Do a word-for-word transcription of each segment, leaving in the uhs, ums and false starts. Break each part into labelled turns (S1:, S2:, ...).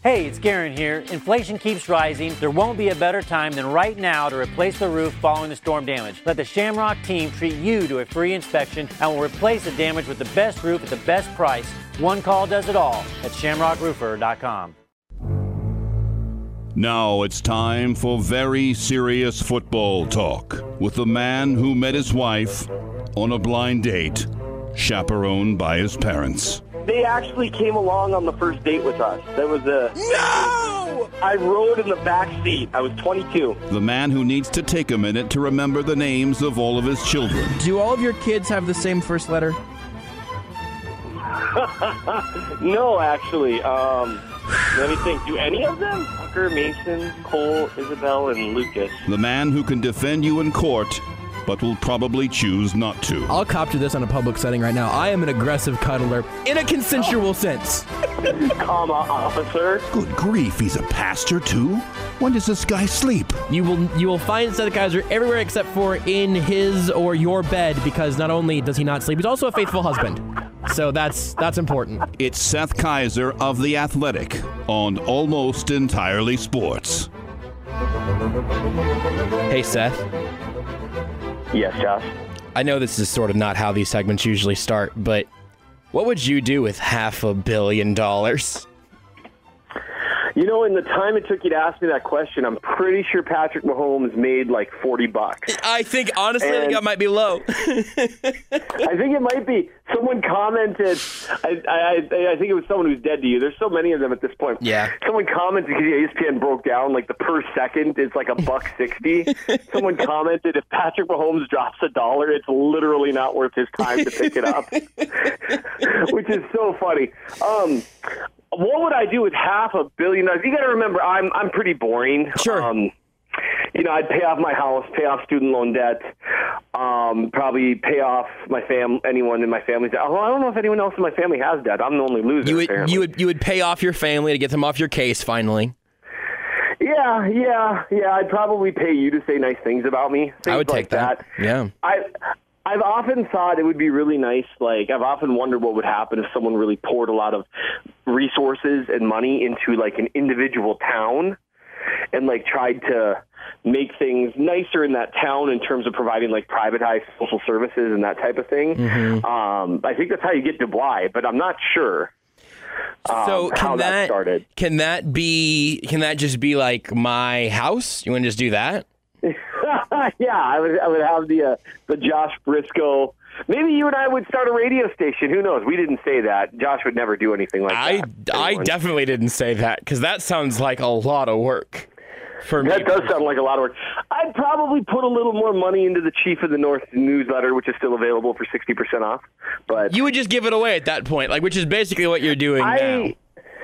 S1: Hey, it's Garen here. Inflation keeps rising. There won't be a better time than right now to replace the roof following the storm damage. Let the Shamrock team treat you to a free inspection and will replace the damage with the best roof at the best price. One call does it all at shamrock roofer dot com.
S2: Now it's time for very serious football talk with the man who met his wife on a blind date, chaperoned by his parents.
S3: They actually came along on the first date with us. That was a...
S4: No!
S3: I rode in the back seat. I was twenty-two.
S2: The man who needs to take a minute to remember the names of all of his children.
S4: Do all of your kids have the same first letter?
S3: No, actually. Um, let me think. Do any of them? Tucker, Mason, Cole, Isabel, and Lucas.
S2: The man who can defend you in court, but will probably choose not to.
S4: I'll copter this on a public setting right now. I am an aggressive cuddler in a consensual oh. sense.
S3: Comma, officer.
S2: Good grief, he's a pastor too? When does this guy sleep?
S4: You will you will find Seth Kaiser everywhere except for in his or your bed, because not only does he not sleep, he's also a faithful husband. So that's that's important.
S2: It's Seth Kaiser of The Athletic on Almost Entirely Sports.
S4: Hey, Seth.
S3: Yes, Josh.
S4: I know this is sort of not how these segments usually start, but what would you do with half a billion dollars?
S3: You know, in the time it took you to ask me that question, I'm pretty sure Patrick Mahomes made like forty bucks.
S4: I think, honestly,
S3: and
S4: I think that might be low.
S3: I think it might be. Someone commented, I, I, I think it was someone who's dead to you. There's so many of them at this point.
S4: Yeah.
S3: Someone commented, because E S P N broke down, like the per second is like a buck sixty. Someone commented, if Patrick Mahomes drops a dollar, it's literally not worth his time to pick it up. Which is so funny. Um, what would I do with half a billion dollars? You got to remember, I'm I'm pretty boring.
S4: Sure.
S3: Um, you know, I'd pay off my house, pay off student loan debt, um, probably pay off my fam, anyone in my family. Oh, I don't know if anyone else in my family has debt. I'm the only loser.
S4: You would
S3: apparently.
S4: you would you would pay off your family to get them off your case finally.
S3: Yeah, yeah, yeah. I'd probably pay you to say nice things about me. Things
S4: I would
S3: like
S4: take that.
S3: that.
S4: Yeah.
S3: I. I've often thought it would be really nice, like, I've often wondered what would happen if someone really poured a lot of resources and money into, like, an individual town and, like, tried to make things nicer in that town in terms of providing, like, privatized social services and that type of thing.
S4: Mm-hmm.
S3: Um, I think that's how you get Dubois, but I'm not sure. Um,
S4: So can
S3: how that,
S4: that
S3: started.
S4: can that be can that just be like my house? You want to just do that?
S3: Yeah, I would. I would have the uh, the Josh Briscoe. Maybe you and I would start a radio station. Who knows? We didn't say that. Josh would never do anything like
S4: I
S3: that.
S4: I definitely didn't say that, because that sounds like a lot of work for me.
S3: That does sound like a lot of work. I'd probably put a little more money into the Chief of the North newsletter, which is still available for sixty percent off. But
S4: You would just give it away at that point, like which is basically what you're doing
S3: I,
S4: now.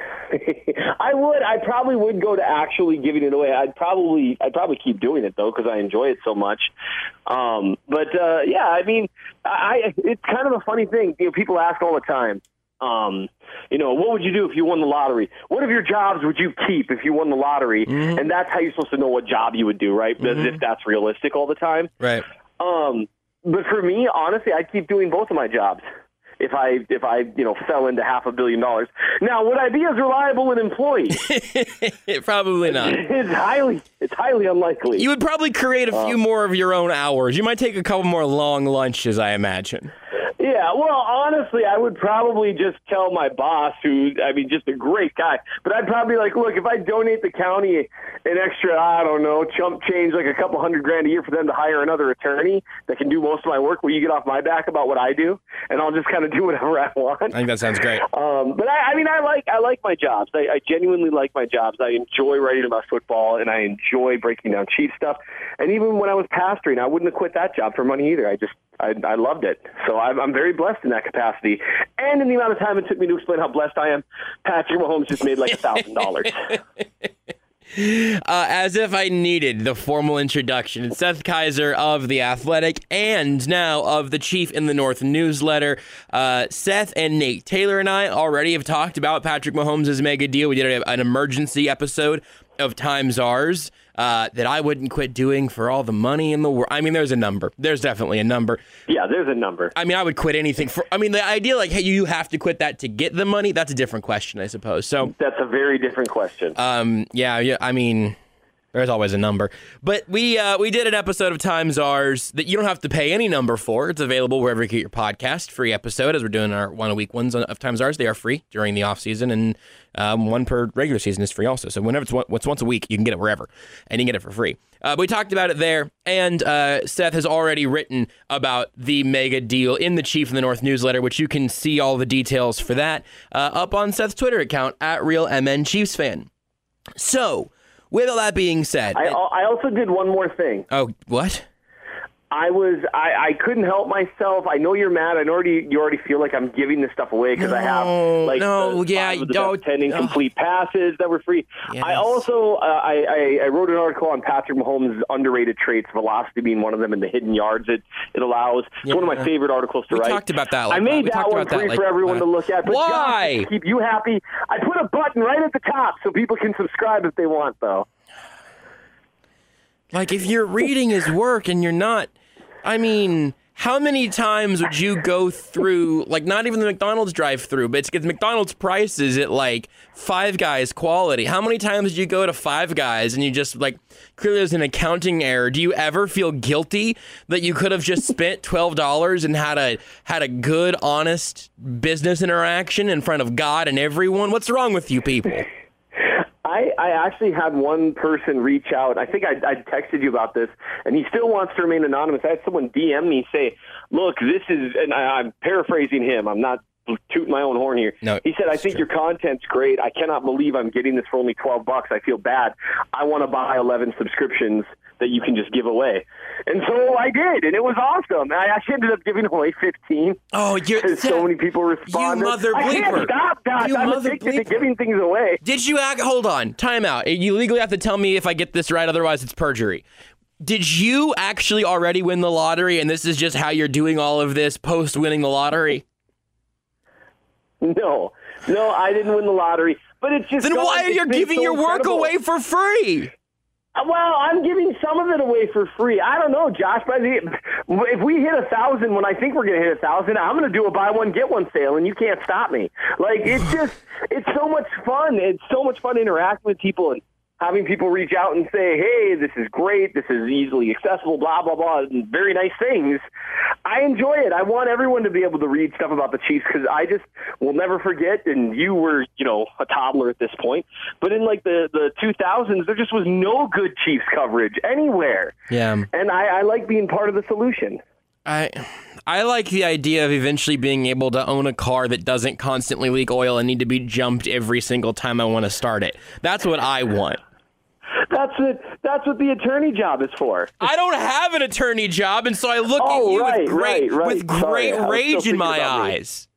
S3: I would. I probably would go to actually giving it away. I'd probably. I'd probably keep doing it though, because I enjoy it so much. Um, but uh, yeah, I mean, I. It's kind of a funny thing. You know, people ask all the time. Um, you know, what would you do if you won the lottery? What of your jobs would you keep if you won the lottery? Mm-hmm. And that's how you're supposed to know what job you would do, right? Mm-hmm. As if that's realistic all the time.
S4: Right.
S3: Um, but for me, honestly, I'd keep doing both of my jobs. If I, if I, you know, fell into half a billion dollars. Now, would I be as reliable an employee?
S4: Probably not.
S3: It's highly, it's highly unlikely.
S4: You would probably create a few
S3: um,
S4: more of your own hours. You might take a couple more long lunches, I imagine.
S3: Yeah, well, honestly, I would probably just tell my boss, who, I mean, just a great guy, but I'd probably be like, look, if I donate the county an extra, I don't know, chump change, like a couple hundred grand a year for them to hire another attorney that can do most of my work, will you get off my back about what I do? And I'll just kind of do whatever I want.
S4: I think that sounds great.
S3: Um, but I, I mean, I like I like my jobs. I, I genuinely like my jobs. I enjoy writing about football, and I enjoy breaking down Chiefs stuff. And even when I was pastoring, I wouldn't have quit that job for money either. I just I, I loved it. So I'm, I'm very blessed in that capacity. And in the amount of time it took me to explain how blessed I am, Patrick Mahomes just made like a thousand dollars.
S4: Uh, as if I needed the formal introduction. It's Seth Kaiser of The Athletic and now of the Chief in the North newsletter. Uh, Seth and Nate Taylor and I already have talked about Patrick Mahomes' mega deal. We did a, an emergency episode of times ours uh, that I wouldn't quit doing for all the money in the world. I mean, there's a number. There's definitely a number.
S3: Yeah, there's a number.
S4: I mean, I would quit anything for. I mean, the idea like, hey, you have to quit that to get the money. That's a different question, I suppose. So
S3: that's a very different question.
S4: Um, yeah, yeah. I mean, there's always a number. But we uh, we did an episode of Times Ours that you don't have to pay any number for. It's available wherever you get your podcast. Free episode, as we're doing our one a week ones of Times Ours. They are free during the off season, and um, one per regular season is free also. So whenever it's, one, it's once a week, you can get it wherever, and you can get it for free. Uh, but we talked about it there, and uh, Seth has already written about the mega deal in the Chief in the North newsletter, which you can see all the details for that uh, up on Seth's Twitter account at RealMN Chiefs Fan. So, with all that being said,
S3: I, I also did one more thing.
S4: Oh, what?
S3: I was I, I couldn't help myself. I know you're mad. I know already you already feel like I'm giving this stuff away because
S4: no,
S3: I have like
S4: no,
S3: the,
S4: yeah,
S3: five of the
S4: don't
S3: ten incomplete oh. passes that were free.
S4: Yes.
S3: I also uh, I, I I wrote an article on Patrick Mahomes' underrated traits, velocity being one of them, and the hidden yards it it allows. It's yeah. one of my favorite articles to
S4: we
S3: write.
S4: We talked about that. Like,
S3: I made
S4: we
S3: that one free
S4: that,
S3: for
S4: like,
S3: everyone
S4: uh,
S3: to look at. But
S4: why?
S3: Just to keep you happy, I put a button right at the top so people can subscribe if they want, though.
S4: Like, if you're reading his work and you're not, I mean, how many times would you go through, like, not even the McDonald's drive-through, but it's, it's McDonald's prices at, like, Five Guys quality. How many times did you go to Five Guys and you just, like, clearly there's an accounting error. Do you ever feel guilty that you could have just spent twelve dollars and had a had a good, honest business interaction in front of God and everyone? What's wrong with you people?
S3: I, I actually had one person reach out. I think I, I texted you about this, and he still wants to remain anonymous. I had someone D M me say, look, this is, and I, I'm paraphrasing him. I'm not tooting my own horn here.
S4: No,
S3: he said, I think
S4: true.
S3: your content's great. I cannot believe I'm getting this for only twelve bucks. I feel bad. I want to buy eleven subscriptions that you can just give away. And so I did, and it was awesome. I actually ended up giving away fifteen.
S4: Oh, you're
S3: because so many people responded.
S4: You mother bleeper.
S3: I can't stop, Josh. I'm addicted to giving things away.
S4: Did you act? Hold on. Time out. You legally have to tell me if I get this right, otherwise it's perjury. Did you actually already win the lottery, and this is just how you're doing all of this post-winning the lottery?
S3: No. No, I didn't win the lottery. But it's just...
S4: Then why are you giving so your work incredible. away for free?
S3: Well, I'm giving some of it away for free. I don't know, Josh. But if we hit a thousand, when I think we're going to hit a thousand, I'm going to do a buy one get one sale, and you can't stop me. Like it's just, it's so much fun. It's so much fun interacting with people and having people reach out and say, "Hey, this is great. This is easily accessible." Blah blah blah. And very nice things. I enjoy it. I want everyone to be able to read stuff about the Chiefs because I just will never forget. And you were, you know, a toddler at this point, but in like the the two thousands, there just was no good Chiefs coverage anywhere.
S4: Yeah,
S3: and I, I like being part of the solution.
S4: I I like the idea of eventually being able to own a car that doesn't constantly leak oil and need to be jumped every single time I want to start it. That's what I want.
S3: That's it. That's what the attorney job is for.
S4: I don't have an attorney job, and so I look
S3: oh,
S4: at you
S3: right,
S4: with great,
S3: right, right.
S4: with great
S3: Sorry,
S4: rage in my eyes.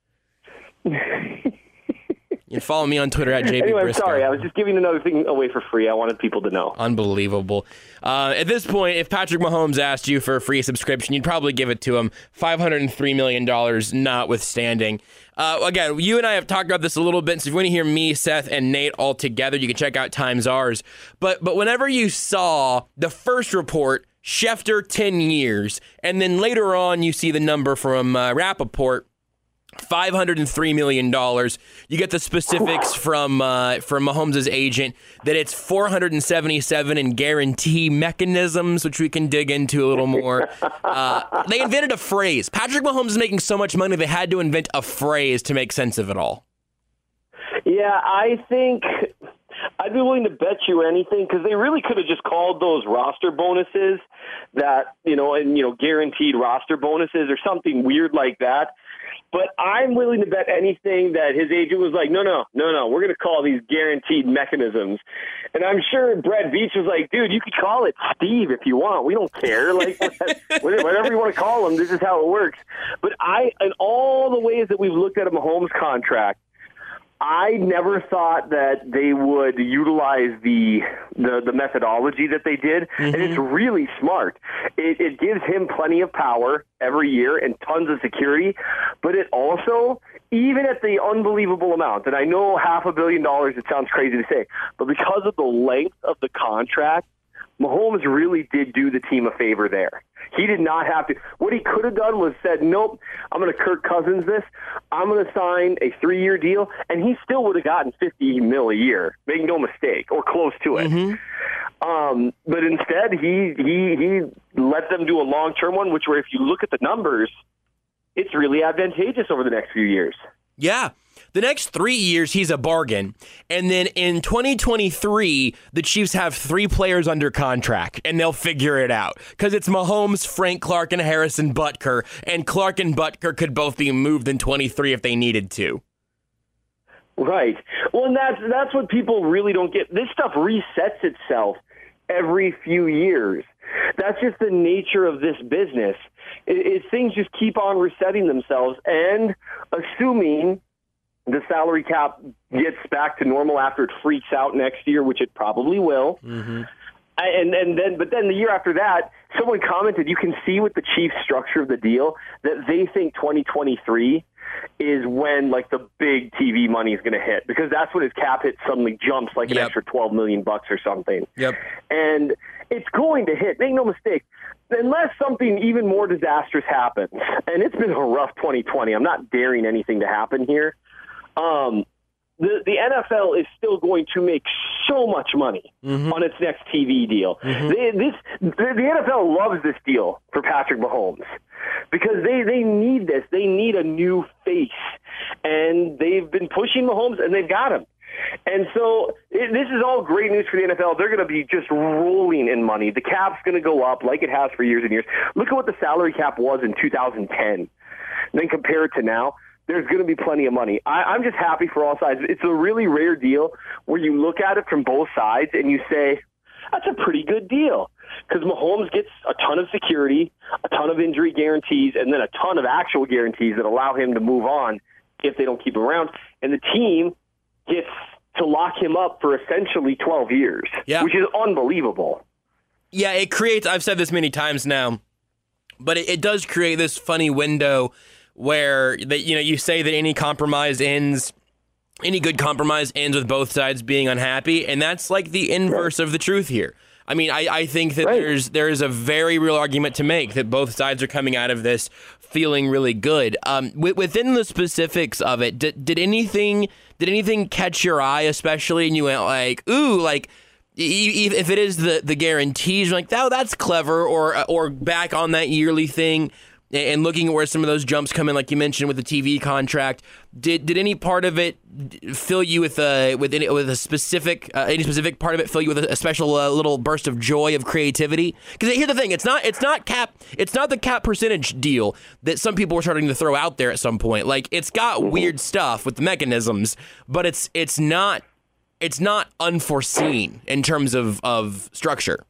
S4: You can follow me on Twitter at J B
S3: Anyway,
S4: Briscoe.
S3: I'm sorry. I was just giving another thing away for free. I wanted people to know.
S4: Unbelievable. Uh, at this point, if Patrick Mahomes asked you for a free subscription, you'd probably give it to him. five hundred three million dollars notwithstanding. Uh, again, you and I have talked about this a little bit, so if you want to hear me, Seth, and Nate all together, you can check out Times Ours. But, but whenever you saw the first report, Schefter, ten years, and then later on you see the number from uh, Rappaport, five hundred three million dollars. You get the specifics from uh, from Mahomes' agent that it's four hundred seventy-seven in guarantee mechanisms, which we can dig into a little more. Uh, they invented a phrase. Patrick Mahomes is making so much money, they had to invent a phrase to make sense of it all.
S3: Yeah, I think I'd be willing to bet you anything because they really could have just called those roster bonuses that, you know, and, you know, guaranteed roster bonuses or something weird like that. But I'm willing to bet anything that his agent was like, no, no, no, no, we're going to call these guaranteed mechanisms. And I'm sure Brett Veach was like, dude, you could call it Steve if you want. We don't care. Like, whatever you want to call him, this is how it works. But I, in all the ways that we've looked at a Mahomes contract, I never thought that they would utilize the the, the methodology that they did, mm-hmm. and it's really smart. It, it gives him plenty of power every year and tons of security, but it also, even at the unbelievable amount, and I know half a billion dollars, it sounds crazy to say, but because of the length of the contract, Mahomes really did do the team a favor there. He did not have to. What he could have done was said, nope, I'm going to Kirk Cousins this. I'm going to sign a three-year deal, and he still would have gotten fifty mil a year. Make no mistake, or close to it. Mm-hmm. Um, but instead, he, he, he let them do a long-term one, which where if you look at the numbers, it's really advantageous over the next few years.
S4: Yeah. The next three years, he's a bargain. And then in twenty twenty-three, the Chiefs have three players under contract, and they'll figure it out. Because it's Mahomes, Frank Clark, and Harrison Butker. And Clark and Butker could both be moved in twenty-three if they needed to.
S3: Right. Well, and that's, that's what people really don't get. This stuff resets itself every few years. That's just the nature of this business. It, it, things just keep on resetting themselves, and assuming the salary cap gets back to normal after it freaks out next year, which it probably will. Mm-hmm. And and then, but then the year after that, someone commented, you can see with the Chiefs' structure of the deal that they think twenty twenty-three is when like the big T V money is going to hit, because that's when his cap hit suddenly jumps like an yep. extra twelve million bucks or something.
S4: Yep.
S3: And it's going to hit. Make no mistake. Unless something even more disastrous happens, and it's been a rough twenty twenty. I'm not daring anything to happen here. Um, the, the N F L is still going to make so much money mm-hmm. on its next T V deal. Mm-hmm. They, this, the, the N F L loves this deal for Patrick Mahomes because they, they need this. They need a new face, and they've been pushing Mahomes, and they've got him. And so it, this is all great news for the N F L. They're going to be just rolling in money. The cap's going to go up like it has for years and years. Look at what the salary cap was in two thousand ten. Then compare it to now. There's going to be plenty of money. I, I'm just happy for all sides. It's a really rare deal where you look at it from both sides and you say, that's a pretty good deal. Because Mahomes gets a ton of security, a ton of injury guarantees, and then a ton of actual guarantees that allow him to move on if they don't keep him around. And the team gets to lock him up for essentially twelve years, yeah. which is unbelievable.
S4: Yeah, it creates, I've said this many times now, but it, it does create this funny window where that you know you say that any compromise ends, any good compromise ends with both sides being unhappy, and that's like the inverse of the truth here. I mean, I, I think that right. there's there is a very real argument to make that both sides are coming out of this feeling really good. Um, w- within the specifics of it, did, did anything did anything catch your eye, especially, and you went like, ooh, like. If it is the, the guarantees, you're like, oh, that's clever, or or back on that yearly thing, and looking at where some of those jumps come in, like you mentioned with the T V contract, did did any part of it fill you with a with any, with a specific uh, any specific part of it fill you with a, a special uh, little burst of joy of creativity? Because here's the thing, it's not it's not cap it's not the cap percentage deal that some people were starting to throw out there at some point. Like, it's got weird stuff with the mechanisms, but it's it's not. It's not unforeseen in terms of, of structure.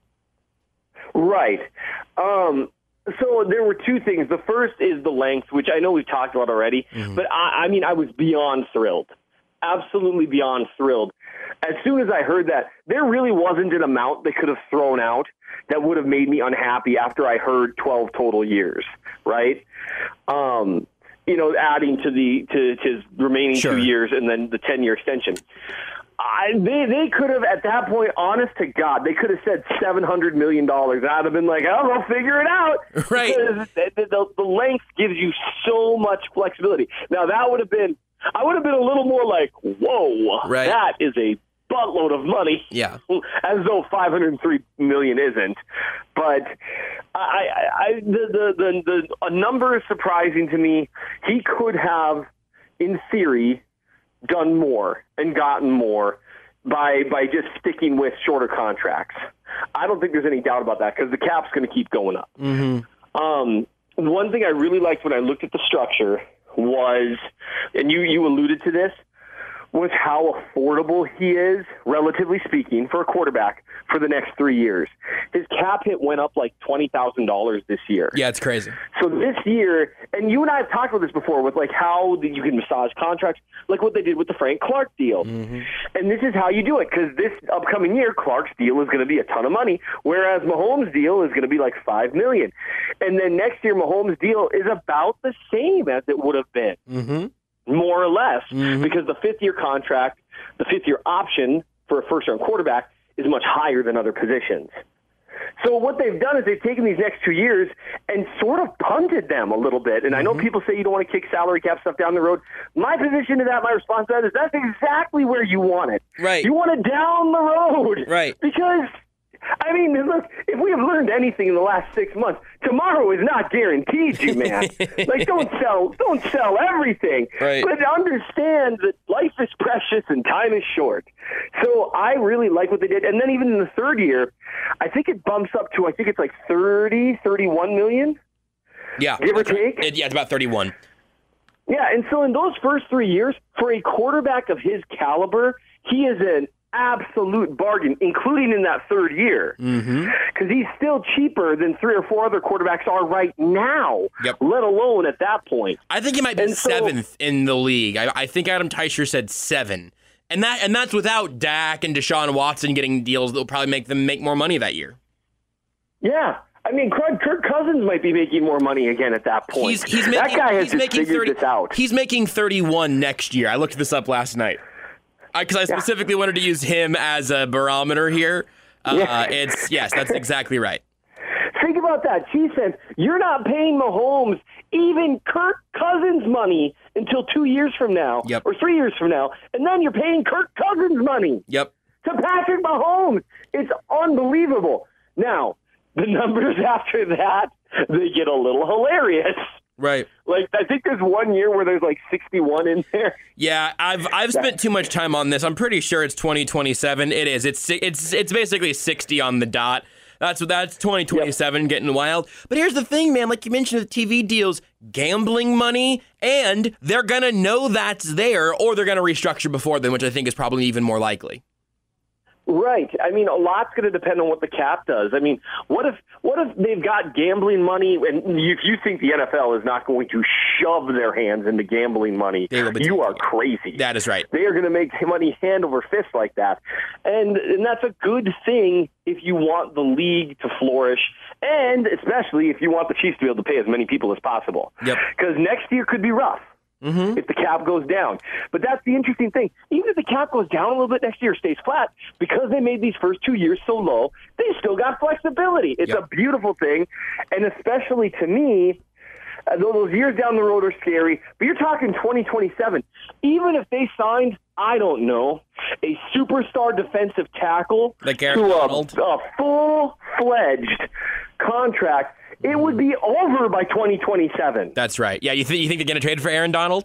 S3: Right. Um, so there were two things. The first is the length, which I know we've talked about already, mm-hmm. but I, I mean, I was beyond thrilled. Absolutely beyond thrilled. As soon as I heard that, there really wasn't an amount they could have thrown out that would have made me unhappy after I heard twelve total years, right? Um, you know, adding to the to, to his remaining sure. two years and then the ten-year extension. I, they they could have, at that point, honest to God, they could have said seven hundred million dollars. I'd have been like, oh, we'll figure it out.
S4: Right.
S3: Because the, the, the length gives you so much flexibility. Now, that would have been, I would have been a little more like, whoa, right. that is a buttload of money.
S4: Yeah.
S3: As though five hundred three million dollars isn't. But I, I, the, the, the, the, a number is surprising to me. He could have, in theory, done more and gotten more by by just sticking with shorter contracts. I don't think there's any doubt about that because the cap's going to keep going up. Mm-hmm. Um, one thing I really liked when I looked at the structure was, and you, you alluded to this, was how affordable he is, relatively speaking, for a quarterback for the next three years. His cap hit went up like twenty thousand dollars this year.
S4: Yeah, it's crazy.
S3: So this year, and you and I have talked about this before with like how you can massage contracts, like what they did with the Frank Clark deal. Mm-hmm. And this is how you do it, because this upcoming year, Clark's deal is going to be a ton of money, whereas Mahomes' deal is going to be like five million dollars. And then next year, Mahomes' deal is about the same as it would have been. Mm-hmm. More or less, mm-hmm. because the fifth-year contract, the fifth-year option for a first-round quarterback is much higher than other positions. So what they've done is they've taken these next two years and sort of punted them a little bit. And mm-hmm. I know people say you don't want to kick salary cap stuff down the road. My position to that, my response to that is that's exactly where you want it.
S4: Right.
S3: You want it down the road.
S4: Right.
S3: Because, I mean, look, if we have learned anything in the last six months, tomorrow is not guaranteed, you man. Like, don't sell, don't sell everything,
S4: right.
S3: But understand that life is precious and time is short. So I really like what they did, and then even in the third year, I think it bumps up to I think it's like thirty, thirty-one million.
S4: Yeah,
S3: give or take.
S4: It, yeah, it's about thirty-one.
S3: Yeah, and so in those first three years, for a quarterback of his caliber, he is an absolute bargain, including in that third year, because mm-hmm. he's still cheaper than three or four other quarterbacks are right now,
S4: yep.
S3: let alone at that point.
S4: I think he might be and seventh so, in the league. I, I think Adam Teicher said seven, and that and that's without Dak and Deshaun Watson getting deals that will probably make them make more money that year.
S3: Yeah. I mean, Kirk Cousins might be making more money again at that point.
S4: He's, he's making,
S3: that guy has
S4: he's
S3: just
S4: making
S3: figured
S4: thirty,
S3: this out.
S4: He's making thirty-one next year. I looked this up last night. Because I, I specifically yeah. wanted to use him as a barometer here. Uh, yeah. It's yes, that's exactly right.
S3: Think about that. Chiefs fans, you're not paying Mahomes even Kirk Cousins money until two years from now,
S4: yep.
S3: or three years from now, and then you're paying Kirk Cousins money.
S4: Yep.
S3: To Patrick Mahomes. It's unbelievable. Now, the numbers after that, they get a little hilarious.
S4: Right.
S3: Like, I think there's one year where there's like sixty-one in there.
S4: Yeah, I've I've spent too much time on this. I'm pretty sure it's twenty twenty-seven. It is. It's it's it's basically sixty on the dot. That's that's twenty twenty-seven, yep. Getting wild. But here's the thing, man. Like you mentioned, the T V deals, gambling money, and they're gonna know that's there, or they're gonna restructure before then, which I think is probably even more likely.
S3: Right. I mean, a lot's going to depend on what the cap does. I mean, what if what if they've got gambling money, and you, you think the N F L is not going to shove their hands into gambling money? You are crazy.
S4: That is right.
S3: They are going to make money hand over fist like that. And, and that's a good thing if you want the league to flourish, and especially if you want the Chiefs to be able to pay as many people as possible.
S4: Yep.
S3: Because next year could be rough. Mm-hmm. If the cap goes down. But that's the interesting thing. Even if the cap goes down a little bit next year, stays flat, because they made these first two years so low, they still got flexibility. It's yep. a beautiful thing. And especially to me, uh, though those years down the road are scary, but you're talking twenty twenty-seven. Even if they signed, I don't know, a superstar defensive tackle
S4: like
S3: to a, a full-fledged contract, it would be over by twenty twenty-seven.
S4: That's right. Yeah, you, th- you think they're going to trade for Aaron Donald?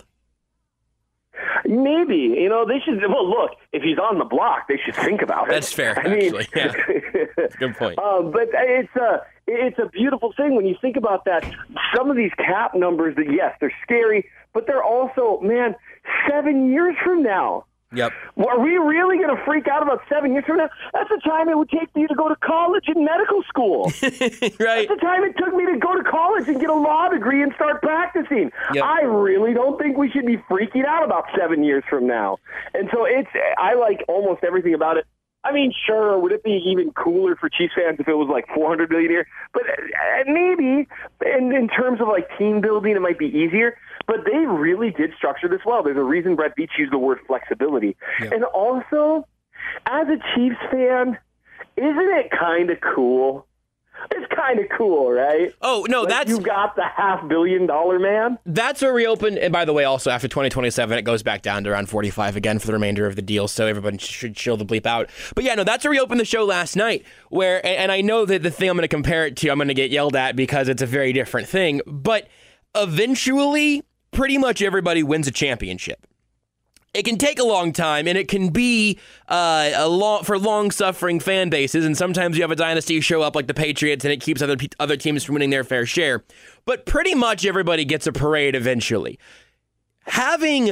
S3: Maybe. You know, they should. Well, look, if he's on the block, they should think about it.
S4: That's fair,
S3: I mean,
S4: actually. Yeah. That's a good point.
S3: Uh, but it's a, it's a beautiful thing when you think about that. Some of these cap numbers, that yes, they're scary, but they're also, man, seven years from now.
S4: Yep.
S3: Are we really going to freak out about seven years from now? That's the time it would take for you to go to college and medical school.
S4: Right.
S3: That's the time it took me to go to college and get a law degree and start practicing. Yep. I really don't think we should be freaking out about seven years from now. And so it's, I like almost everything about it. I mean, sure, would it be even cooler for Chiefs fans if it was like four hundred million dollars a year? But uh, maybe, and in terms of like team building, it might be easier. But they really did structure this well. There's a reason Brett Veach used the word flexibility. Yeah. And also, as a Chiefs fan, isn't it kind of cool? It's kind of cool, right?
S4: Oh, no,
S3: like
S4: that's...
S3: You got the half billion dollar man.
S4: That's where we open. And by the way, also, after twenty twenty-seven, it goes back down to around forty-five again for the remainder of the deal, so everyone should chill the bleep out. But yeah, no, that's where we opened the show last night, where, and I know that the thing I'm going to compare it to, I'm going to get yelled at because it's a very different thing, but eventually, pretty much everybody wins a championship. It can take a long time, and it can be uh, a long for long-suffering fan bases, and sometimes you have a dynasty show up like the Patriots, and it keeps other other teams from winning their fair share. But pretty much everybody gets a parade eventually. Having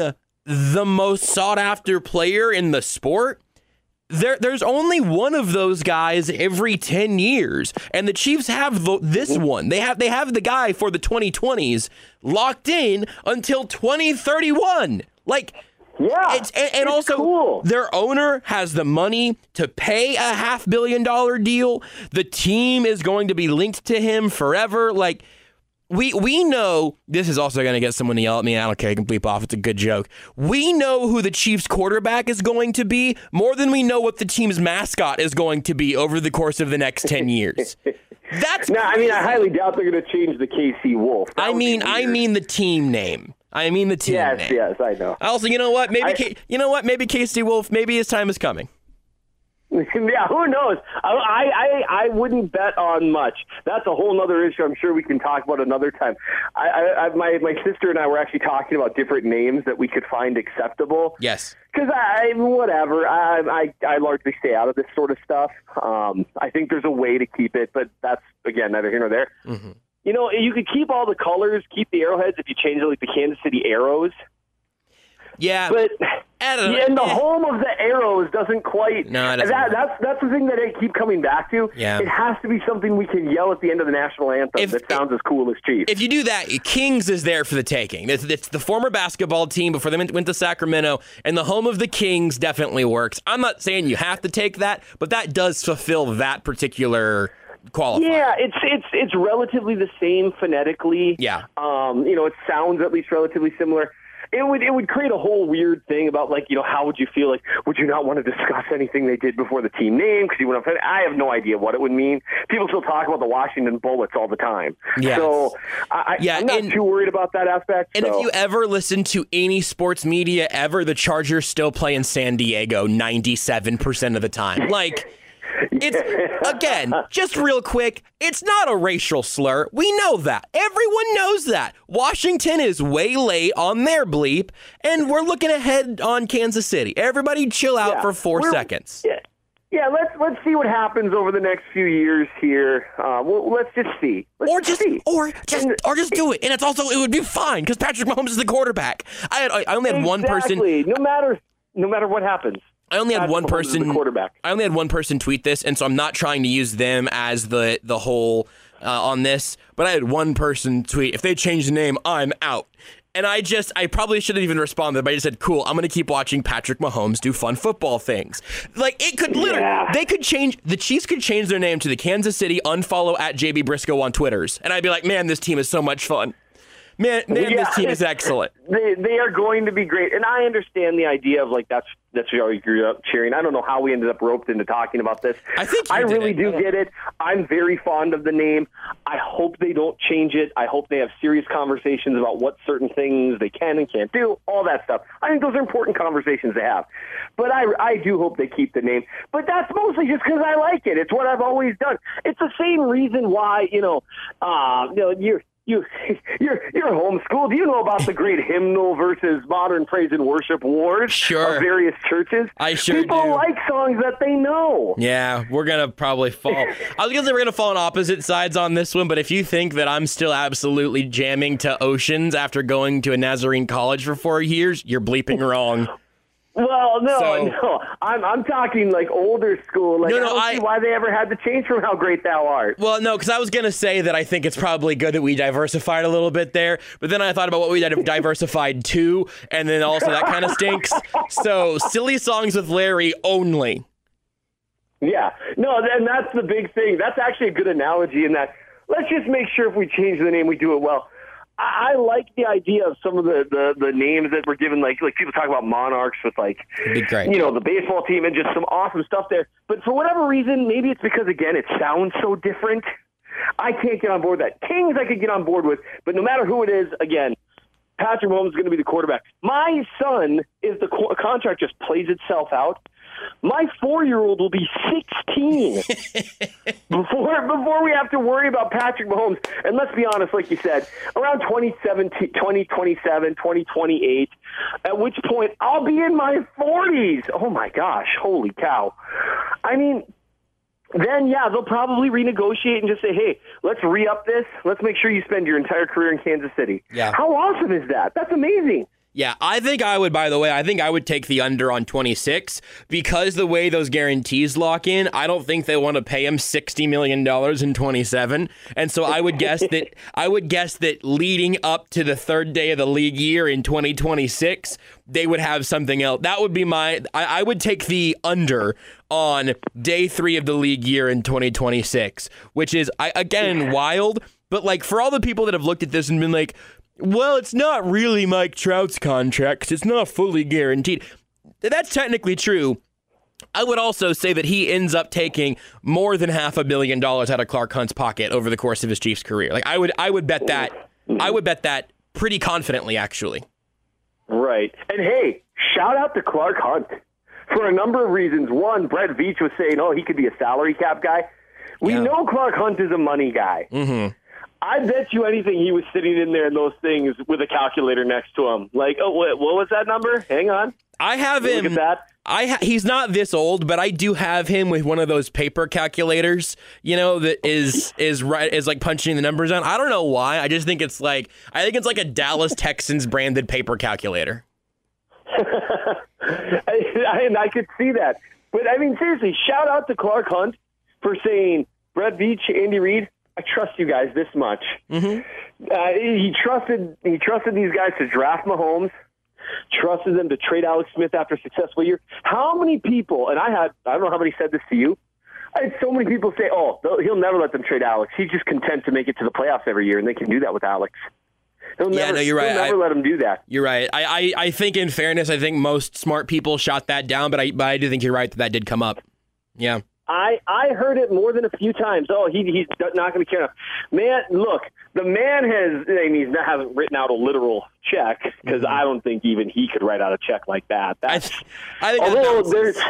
S4: the most sought after player in the sport, there there's only one of those guys every ten years, and the Chiefs have the, this one. They have they have the guy for the twenty twenties locked in until twenty thirty-one. Like,
S3: yeah,
S4: it's, and, and
S3: it's
S4: also
S3: cool.
S4: Their owner has the money to pay a half billion dollar deal. The team is going to be linked to him forever. Like, we we know this is also going to get someone to yell at me. I don't care. You can bleep off. It's a good joke. We know who the Chiefs quarterback is going to be more than we know what the team's mascot is going to be over the course of the next ten years. That's
S3: no. I mean, I highly doubt they're going to change the K C Wolf. That
S4: I mean, I mean the team name. I mean the team
S3: yes,
S4: name.
S3: Yes, yes, I know.
S4: Also, you know what? Maybe
S3: I,
S4: K- you know what? Maybe K C Wolf. Maybe his time is coming.
S3: Yeah, who knows? I, I I wouldn't bet on much. That's a whole other issue. I'm sure we can talk about another time. I, I, I my my sister and I were actually talking about different names that we could find acceptable.
S4: Yes.
S3: Because I whatever I, I I largely stay out of this sort of stuff. Um, I think there's a way to keep it, but that's again neither here nor there.
S4: Mm-hmm.
S3: You know, you could keep all the colors, keep the arrowheads if you change it like the Kansas City Arrows.
S4: Yeah,
S3: but
S4: I don't know.
S3: Yeah, and the
S4: eh.
S3: home of the Arrows doesn't quite.
S4: No, it doesn't
S3: that,
S4: work.
S3: that's that's the thing that I keep coming back to.
S4: Yeah.
S3: It has to be something we can yell at the end of the national anthem
S4: If-
S3: that sounds as cool as Chiefs.
S4: If you do that, Kings is there for the taking. It's, it's the former basketball team before they went, went to Sacramento, and the home of the Kings definitely works. I'm not saying you have to take that, but that does fulfill that particular qualifier.
S3: Yeah, it's it's it's relatively the same phonetically.
S4: Yeah.
S3: Um, you know, it sounds at least relatively similar. It would it would create a whole weird thing about, like, you know, how would you feel? Like, would you not want to discuss anything they did before the team name? Because you would have, I have no idea what it would mean. People still talk about the Washington Bullets all the time.
S4: Yes.
S3: So I,
S4: Yeah,
S3: I'm not
S4: and-
S3: too worried about that aspect.
S4: And
S3: so.
S4: if you ever listen to any sports media ever, the Chargers still play in San Diego ninety-seven percent of the time. Like, it's, again, just real quick, it's not a racial slur. We know that. Everyone knows that. Washington is way late on their bleep, and we're looking ahead on Kansas City. Everybody chill out
S3: Yeah,
S4: for four
S3: we're-
S4: seconds.
S3: Yeah. Yeah, let's let's see what happens over the next few years here. Uh, well, let's just see. Let's
S4: Or just,
S3: see.
S4: or just,
S3: And-
S4: or just do it, and it's also it would be fine because Patrick Mahomes is the quarterback. I had, I only had one person.
S3: Exactly. No matter no matter what happens.
S4: I only had
S3: Patrick
S4: one
S3: Mahomes is the
S4: person.
S3: quarterback.
S4: I only had one person tweet this, and so I'm not trying to use them as the the whole uh, on this. But I had one person tweet, "If they change the name, I'm out." And I just, I probably shouldn't even responded, but I just said, "Cool, I'm going to keep watching Patrick Mahomes do fun football things." Like, it could literally,
S3: Yeah.
S4: they could change, the Chiefs could change their name to the Kansas City unfollow at J B Briscoe on Twitters, and I'd be like, "Man, this team is so much fun. Man, man,
S3: Yeah.
S4: this team is excellent."
S3: They they are going to be great, and I understand the idea of, like, that's that's how you grew up cheering. I don't know how we ended up roped into talking about this.
S4: I think you
S3: I
S4: did
S3: really
S4: it.
S3: do
S4: I don't-
S3: get it. I'm very fond of the name. I hope they don't change it. I hope they have serious conversations about what certain things they can and can't do. All that stuff. I think those are important conversations to have. But I I do hope they keep the name. But that's mostly just because I like it. It's what I've always done. It's the same reason why you know, uh, you know, you're. You, you're you're homeschooled. Do you know about the great hymnal versus modern praise and worship wars
S4: Sure.
S3: of various churches?
S4: I sure
S3: People
S4: do.
S3: like songs that they know.
S4: Yeah, we're going to probably fall. I was going to say we're going to fall on opposite sides on this one, but if you think that I'm still absolutely jamming to Oceans after going to a Nazarene college for four years, you're bleeping wrong.
S3: Well, no,
S4: So-
S3: no. I'm I'm talking like older school. Like
S4: No,
S3: I
S4: no,
S3: don't
S4: I-
S3: see why they ever had to change from How Great Thou Art.
S4: Well, no, because I was going to say that I think it's probably good that we diversified a little bit there, but then I thought about what we have diversified to, and then also that kind of stinks. So, silly songs with Larry only.
S3: Yeah. No, and that's the big thing. That's actually a good analogy in that let's just make sure if we change the name, we do it well. I, I like the idea of some of the, the, the names that were given, like like people talk about Monarchs with, like,
S4: It'd be great.
S3: you know, the baseball team and just some awesome stuff there. But for whatever reason, maybe it's because, again, it sounds so different. I can't get on board with that. Kings I could get on board with, but no matter who it is, again, Patrick Mahomes is going to be the quarterback. My son, if the co- contract just plays itself out, my four-year-old will be sixteen before before we have to worry about Patrick Mahomes. And let's be honest, like you said, around twenty seventeen, twenty twenty-seven, twenty twenty-eight, at which point I'll be in my forties. Oh, my gosh. Holy cow. I mean, then, yeah, they'll probably renegotiate and just say, hey, let's re-up this. Let's make sure you spend your entire career in Kansas City.
S4: Yeah.
S3: How awesome is that? That's amazing.
S4: Yeah, I think I would, by the way, I think I would take the under on twenty-six because the way those guarantees lock in, I don't think they want to pay him sixty million dollars in twenty-seven. And so I would guess that I would guess that leading up to the third day of the league year in twenty twenty-six, they would have something else. That would be my, I, I would take the under on day three of the league year in twenty twenty-six, which is, I, again, wild. But like for all the people that have looked at this and been like, well, it's not really Mike Trout's contract because it's not fully guaranteed. That's technically true. I would also say that he ends up taking more than half a billion dollars out of Clark Hunt's pocket over the course of his Chiefs career. Like I would, I would bet that. I would bet that pretty confidently, actually.
S3: Right. And hey, shout out to Clark Hunt for a number of reasons. One, Brett Veach was saying, "Oh, he could be a salary cap guy." We
S4: Yeah.
S3: know Clark Hunt is a money guy.
S4: Mm-hmm.
S3: I bet you anything he was sitting in there in those things with a calculator next to him. Like, oh, what, what was that number? Hang on.
S4: I have
S3: Look
S4: him.
S3: at that.
S4: I ha- he's not this old, but I do have him with one of those paper calculators, you know, that is is right is like punching the numbers on. I don't know why. I just think it's like I think it's like a Dallas Texans branded paper calculator.
S3: And I could see that. But I mean, seriously, shout out to Clark Hunt for saying, Brett Veach, Andy Reid, I trust you guys this much.
S4: Mm-hmm.
S3: Uh, he trusted he trusted these guys to draft Mahomes, trusted them to trade Alex Smith after a successful year. How many people, and I had, I don't know how many said this to you, I had so many people say, oh, he'll never let them trade Alex. He's just content to make it to the playoffs every year, and they can do that with Alex. He'll
S4: Yeah,
S3: never,
S4: no, you're right.
S3: He'll never
S4: I-
S3: let him do that.
S4: You're right. I, I, I think in fairness, I think most smart people shot that down, but I but I do think you're right that that did come up. Yeah.
S3: I, I heard it more than a few times. Oh, he he's not going to care enough. Man, look, the man has, I mean, he's not, hasn't written out a literal check because
S4: Mm-hmm.
S3: I don't think even he could write out a check like that.
S4: I,
S3: That's,
S4: th- I think that's
S3: although
S4: nonsense.
S3: there's,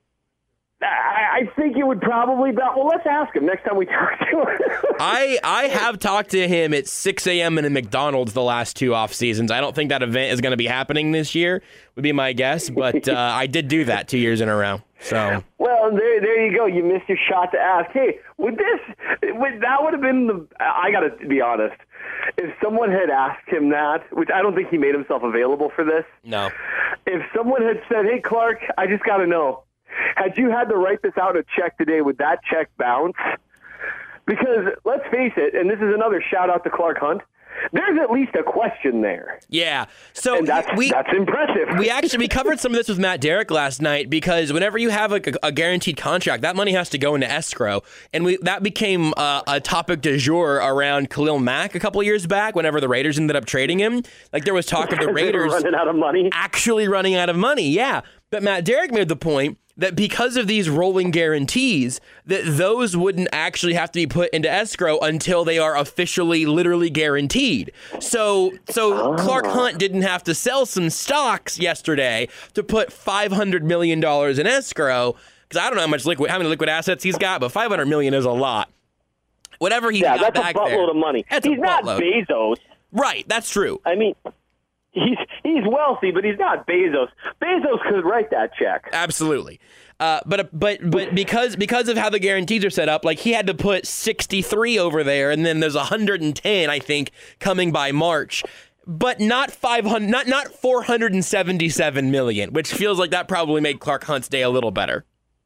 S3: I, I think it would probably be, well, let's ask him next time we talk to him.
S4: I I have talked to him at six a.m. in a McDonald's the last two off seasons. I don't think that event is going to be happening this year, would be my guess, but uh, I did do that two years in a row. So
S3: Well, there, there you go. You missed your shot to ask. Hey, would this? Would that would have been the? I got to be honest. If someone had asked him that, which I don't think he made himself available for this.
S4: no.
S3: If someone had said, "Hey, Clark, I just got to know, had you had to write this out a check today, would that check bounce?" Because let's face it, and this is another shout out to Clark Hunt. There's at least a question there,
S4: Yeah. So
S3: and that's
S4: we
S3: that's impressive.
S4: we actually we covered some of this with Matt Derrick last night because whenever you have a, a guaranteed contract, that money has to go into escrow, and we that became uh, a topic du jour around Khalil Mack a couple years back. Whenever the Raiders ended up trading him, like there was talk of the
S3: They were
S4: Raiders
S3: running out of money.
S4: actually running out of money. Yeah, but Matt Derrick made the point that because of these rolling guarantees, that those wouldn't actually have to be put into escrow until they are officially, literally guaranteed. So, so Clark Hunt didn't have to sell some stocks yesterday to put five hundred million dollars in escrow, because I don't know how much liquid, how many liquid assets he's got, but five hundred million dollars is a lot. Whatever he's
S3: Yeah,
S4: got
S3: that's a
S4: back
S3: buttload
S4: there,
S3: of money.
S4: That's a
S3: He's not
S4: buttload.
S3: Bezos.
S4: Right, that's true.
S3: I mean, he's he's wealthy, but he's not Bezos. Bezos could write that check.
S4: Absolutely. Uh, but but but because because of how the guarantees are set up, like he had to put sixty-three over there, and then there's one hundred ten, I think, coming by March, but not five hundred, not not four hundred seventy-seven million, which feels like that probably made Clark Hunt's day a little better.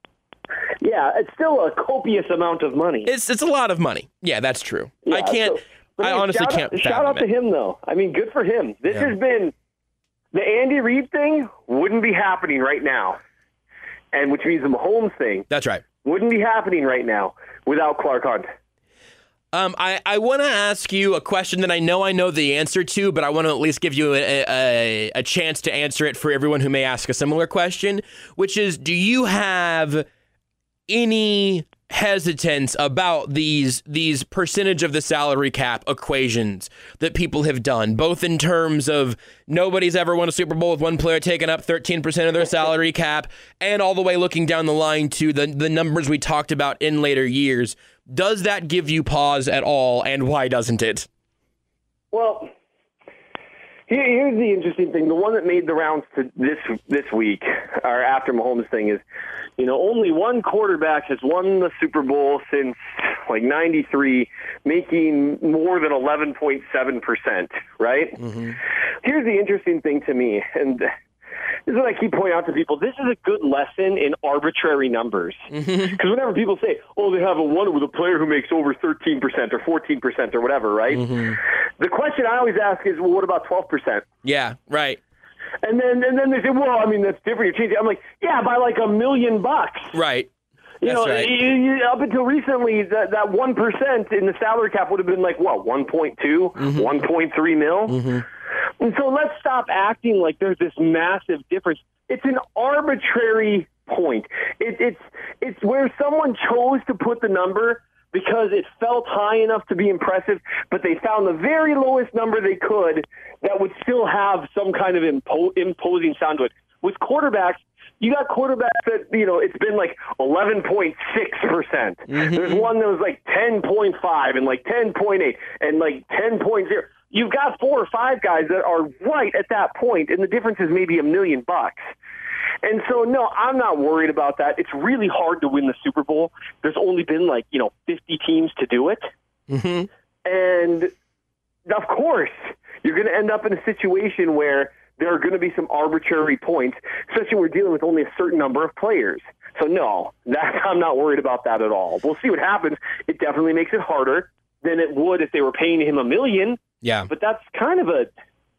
S3: Yeah, it's still a copious amount of money.
S4: It's it's a lot of money. Yeah, that's true.
S3: Yeah,
S4: I can't.
S3: so- but
S4: I
S3: hey,
S4: honestly
S3: shout
S4: can't.
S3: Out, shout
S4: fathom
S3: out to
S4: it.
S3: him, though. I mean, good for him. This
S4: Yeah.
S3: has been the Andy Reid thing wouldn't be happening right now, and which means the Mahomes thing
S4: That's right.
S3: wouldn't be happening right now without Clark Hunt.
S4: Um, I, I want to ask you a question that I know I know the answer to, but I want to at least give you a, a, a chance to answer it for everyone who may ask a similar question, which is, do you have any hesitance about these these percentage of the salary cap equations that people have done, both in terms of nobody's ever won a Super Bowl with one player taking up thirteen percent of their salary cap, and all the way looking down the line to the, the numbers we talked about in later years? Does that give you pause at all, and why doesn't it?
S3: Well, Here, here's the interesting thing. The one that made the rounds to this this week, or after Mahomes thing, is, you know, only one quarterback has won the Super Bowl since, like, ninety-three, making more than eleven point seven percent, right? Mm-hmm. Here's the interesting thing to me, and this is what I keep pointing out to people. This is a good lesson in arbitrary numbers. Because mm-hmm. whenever people say, oh, they have a one with a player who makes over thirteen percent or fourteen percent or whatever, right? Mm-hmm. The question I always ask is, well, what about twelve percent?
S4: Yeah, right.
S3: And then and then they say, well, I mean, that's different. You're changing. I'm like, yeah, by like a million bucks.
S4: Right.
S3: You
S4: That's
S3: know,
S4: right.
S3: you, you, up until recently, that that one percent in the salary cap would have been like, what, one point two, mm-hmm. one point three mil? Mm-hmm. And so let's stop acting like there's this massive difference. It's an arbitrary point. It, it's it's where someone chose to put the number because it felt high enough to be impressive, but they found the very lowest number they could that would still have some kind of impo- imposing sound to it. With quarterbacks, you got quarterbacks that, you know, it's been like eleven point six percent. Mm-hmm. There's one that was like ten point five and like ten point eight and like ten point zero. You've got four or five guys that are right at that point, and the difference is maybe a million bucks. And so, no, I'm not worried about that. It's really hard to win the Super Bowl. There's only been like, you know, fifty teams to do it. Mm-hmm. And, of course, you're going to end up in a situation where there are going to be some arbitrary points, especially when we're dealing with only a certain number of players. So, no, that, I'm not worried about that at all. We'll see what happens. It definitely makes it harder than it would if they were paying him a million.
S4: Yeah.
S3: But that's kind of a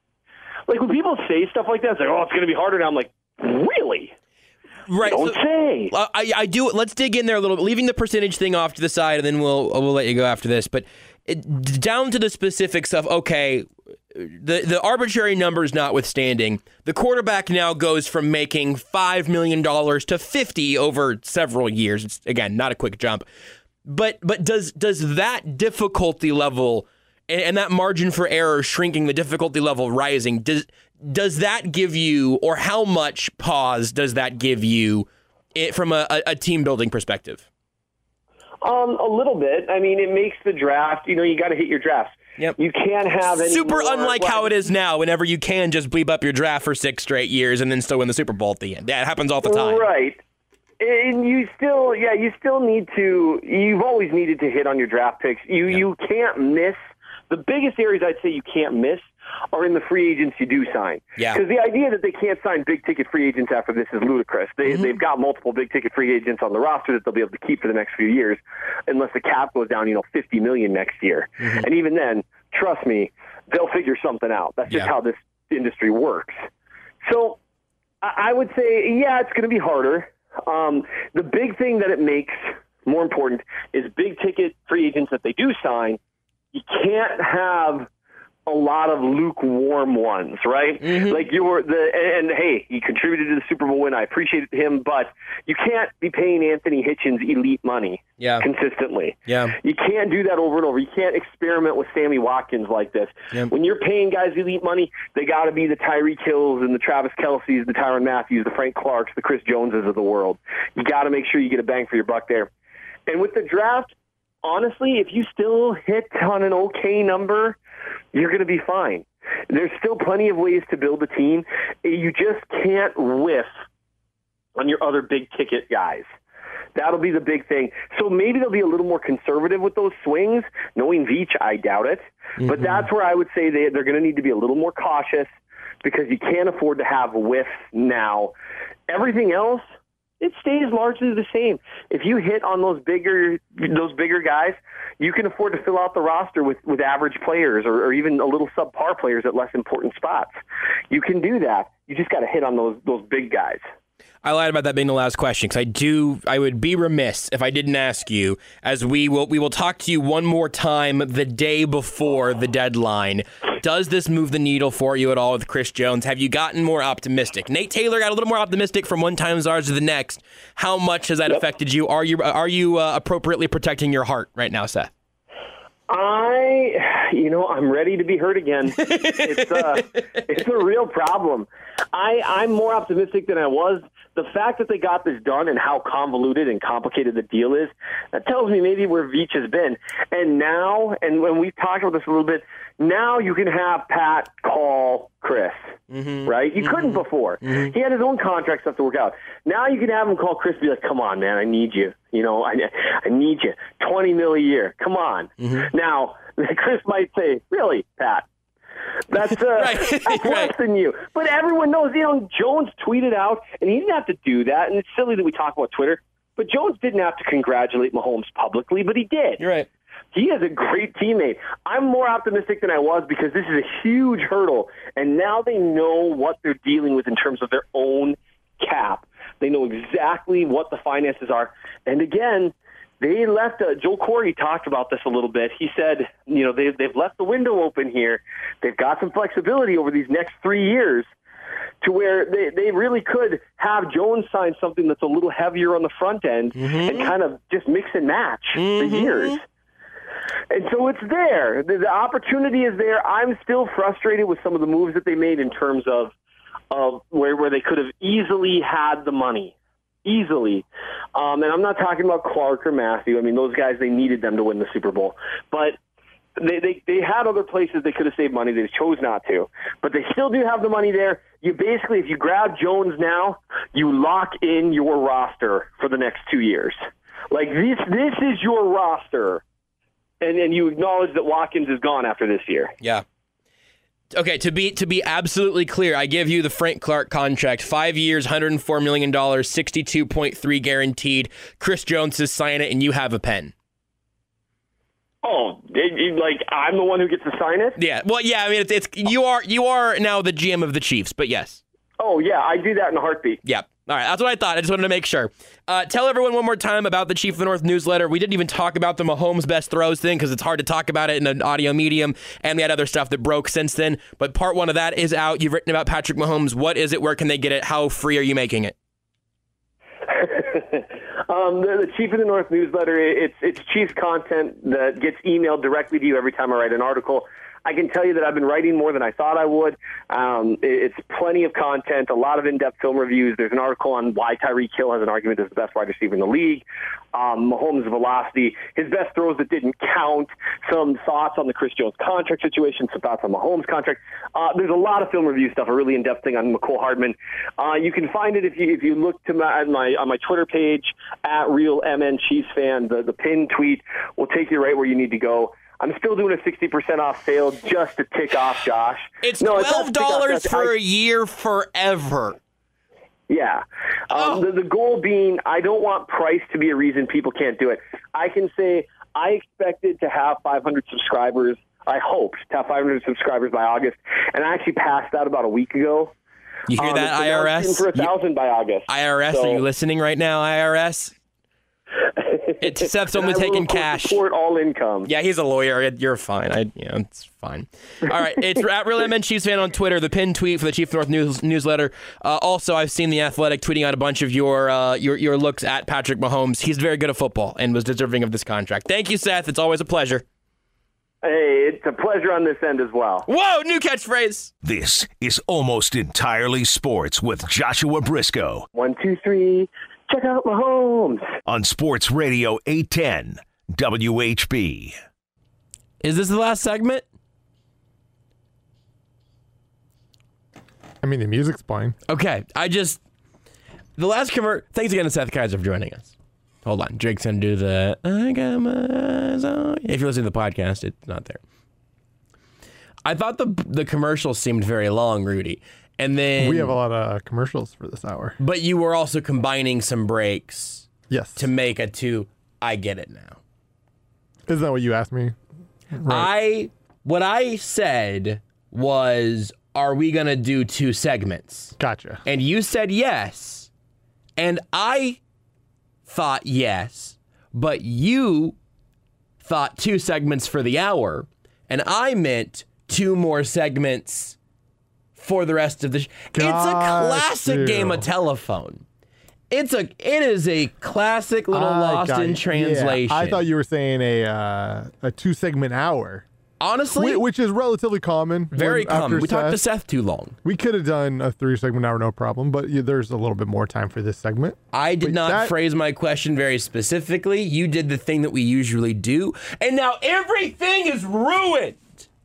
S3: – like when people say stuff like that, it's like, oh, it's going to be harder now. I'm like, really?
S4: Right.
S3: Don't
S4: so,
S3: say.
S4: Uh, I, I do. Let's dig in there a little bit, leaving the percentage thing off to the side, and then we'll we'll let you go after this. But it, down to the specifics of, okay, the, the arbitrary numbers notwithstanding, the quarterback now goes from making five million dollars to fifty over several years. It's, again, not a quick jump. But but does does that difficulty level and, and that margin for error shrinking, the difficulty level rising, does does that give you, or how much pause does that give you it, from a, a team building perspective?
S3: Um, a little bit. I mean, it makes the draft, you know, you got to hit your drafts.
S4: Yep.
S3: You can't have any
S4: Super
S3: more,
S4: unlike
S3: well,
S4: how it is now, whenever you can just bleep up your draft for six straight years and then still win the Super Bowl at the end. That happens all the time.
S3: Right. And you still, yeah, you still need to, you've always needed to hit on your draft picks. You yeah. you can't miss. The biggest areas I'd say you can't miss are in the free agents you do sign.
S4: Yeah.
S3: Because the idea that they can't sign big-ticket free agents after this is ludicrous. They, mm-hmm. They've got multiple big-ticket free agents on the roster that they'll be able to keep for the next few years, unless the cap goes down, you know, fifty million dollars next year. Mm-hmm. And even then, trust me, they'll figure something out. That's just yeah. how this industry works. So I would say, yeah, it's going to be harder. Um, the big thing that it makes more important is big-ticket free agents that they do sign. You can't have a lot of lukewarm ones, right? Mm-hmm. Like you're the and, and hey, he contributed to the Super Bowl win. I appreciate him, but you can't be paying Anthony Hitchens elite money
S4: yeah.
S3: consistently.
S4: Yeah,
S3: you can't do that over and over. You can't experiment with Sammy Watkins like this.
S4: Yeah.
S3: When you're paying guys elite money, they got to be the Tyreek Hills and the Travis Kelce's, the Tyrann Matthews, the Frank Clarks, the Chris Joneses of the world. You got to make sure you get a bang for your buck there. And with the draft, honestly, if you still hit on an okay number, you're going to be fine. There's still plenty of ways to build a team. You just can't whiff on your other big-ticket guys. That'll be the big thing. So maybe they'll be a little more conservative with those swings. Knowing Veach, I doubt it. Mm-hmm. But that's where I would say they, they're going to need to be a little more cautious because you can't afford to have whiffs now. Everything else, it stays largely the same. If you hit on those bigger those bigger guys, you can afford to fill out the roster with, with average players or, or even a little subpar players at less important spots. You can do that. You just got to hit on those those big guys.
S4: I lied about that being the last question because I do. I would be remiss if I didn't ask you. As we will, we will talk to you one more time the day before the deadline. Does this move the needle for you at all with Chris Jones? Have you gotten more optimistic? Nate Taylor got a little more optimistic from one time czars to the next. How much has that yep. affected you? Are you are you uh, appropriately protecting your heart right now, Seth?
S3: I, you know, I'm ready to be hurt again. It's uh, it's a real problem. I, I'm more optimistic than I was. The fact that they got this done and how convoluted and complicated the deal is, that tells me maybe where Veach has been. And now, and when we talked about this a little bit, now you can have Pat call Chris, mm-hmm. right? You mm-hmm. couldn't before. Mm-hmm. He had his own contract stuff to work out. Now you can have him call Chris and be like, come on, man, I need you. You know, I, I need you. twenty mil a year. Come on. Mm-hmm. Now, Chris might say, really, Pat? That's, uh,
S4: right.
S3: that's
S4: right.
S3: less than you. But everyone knows, you know, Jones tweeted out, and he didn't have to do that. And it's silly that we talk about Twitter, but Jones didn't have to congratulate Mahomes publicly, but he did.
S4: You're right.
S3: He is a great teammate. I'm more optimistic than I was because this is a huge hurdle, and now they know what they're dealing with in terms of their own cap. They know exactly what the finances are. And again, they left, uh, Joel Corey talked about this a little bit. He said, you know, they've, they've left the window open here. They've got some flexibility over these next three years to where they, they really could have Jones sign something that's a little heavier on the front end mm-hmm. and kind of just mix and match mm-hmm. the years. And so it's there. The, the opportunity is there. I'm still frustrated with some of the moves that they made in terms of, of where, where they could have easily had the money. Easily. Um, and I'm not talking about Clark or Matthew. I mean, those guys, they needed them to win the Super Bowl. But they, they, they had other places they could have saved money. They chose not to. But they still do have the money there. You basically, if you grab Jones now, you lock in your roster for the next two years. Like, this this is your roster. And, and you acknowledge that Watkins is gone after this year.
S4: Yeah. Okay, to be to be absolutely clear, I give you the Frank Clark contract. Five years, one hundred four million dollars, sixty-two point three guaranteed. Chris Jones says sign it, and you have a pen.
S3: Oh, it, it, like I'm the one who gets to sign it?
S4: Yeah. Well, yeah. I mean, it's, it's you are you are now the G M of the Chiefs, but yes.
S3: Oh yeah, I do that in a heartbeat.
S4: Yeah. All right, that's what I thought. I just wanted to make sure. Uh, tell everyone one more time about the Chief of the North newsletter. We didn't even talk about the Mahomes best throws thing because it's hard to talk about it in an audio medium, and we had other stuff that broke since then. But part one of that is out. You've written about Patrick Mahomes. What is it? Where can they get it? How free are you making it?
S3: um, the, the Chief of the North newsletter, it's, it's Chiefs content that gets emailed directly to you every time I write an article. I can tell you that I've been writing more than I thought I would. Um, it's plenty of content, a lot of in-depth film reviews. There's an article on why Tyreek Hill has an argument as the best wide receiver in the league. Um, Mahomes' velocity, his best throws that didn't count, some thoughts on the Chris Jones contract situation, some thoughts on Mahomes' contract. Uh, there's a lot of film review stuff, a really in-depth thing on McCole Hardman. Uh, you can find it if you if you look to my, my on my Twitter page, at Real M N Chiefs Fan. The, the pinned tweet will take you right where you need to go. I'm still doing a sixty percent off sale just to tick off Josh.
S4: It's
S3: no,
S4: twelve dollars
S3: it's
S4: for
S3: I,
S4: a year forever.
S3: Yeah.
S4: Oh.
S3: Um, the, the goal being, I don't want price to be a reason people can't do it. I can say I expected to have five hundred subscribers. I hoped to have five hundred subscribers by August, and I actually passed that about a week ago.
S4: You hear
S3: um,
S4: that, I R S?
S3: For a thousand by August.
S4: I R S,
S3: so,
S4: are you listening right now, I R S? It's Seth's only taking cash.
S3: Support all income.
S4: Yeah, he's a lawyer. You're fine. I, yeah, it's fine. All right, it's at Real M N Chiefs Fan on Twitter. The pinned tweet for the Chief of North news, newsletter. Uh, also, I've seen the Athletic tweeting out a bunch of your uh, your your looks at Patrick Mahomes. He's very good at football and was deserving of this contract. Thank you, Seth. It's always a pleasure.
S3: Hey, it's a pleasure on this end as well.
S4: Whoa, new catchphrase.
S5: This is Almost Entirely Sports with Joshua Briscoe.
S3: One, two, three. Check out Mahomes.
S5: On Sports Radio eight ten W H B.
S4: Is this the last segment?
S6: I mean, the music's playing.
S4: Okay, I just... The last convert... Thanks again to Seth Kaiser for joining us. Hold on. Drake's going to do the... I got my eyes on... If you're listening to the podcast, it's not there. I thought the the commercial seemed very long, Rudy. And then...
S6: We have a lot of commercials for this hour.
S4: But you were also combining some breaks.
S6: Yes.
S4: To make a two... I get it now.
S6: Isn't that what you asked me? Right.
S4: I... What I said was, are we going to do two segments?
S6: Gotcha.
S4: And you said yes. And I thought yes. But you thought two segments for the hour. And I meant two more segments for the rest of the... Sh- it's a classic
S6: you.
S4: game of telephone. It's a it is a classic little
S6: I
S4: lost
S6: got
S4: in
S6: it.
S4: translation.
S6: Yeah, I thought you were saying a uh, a two segment hour,
S4: Honestly,
S6: Wh- which is relatively common.
S4: very
S6: when- after
S4: common. We talked to
S6: Seth.
S4: Seth too long.
S6: We could have done a three segment hour, no problem. But yeah, there's a little bit more time for this segment.
S4: I did
S6: Wait,
S4: not
S6: that-
S4: phrase my question very specifically. You did the thing that we usually do, and now everything is ruined.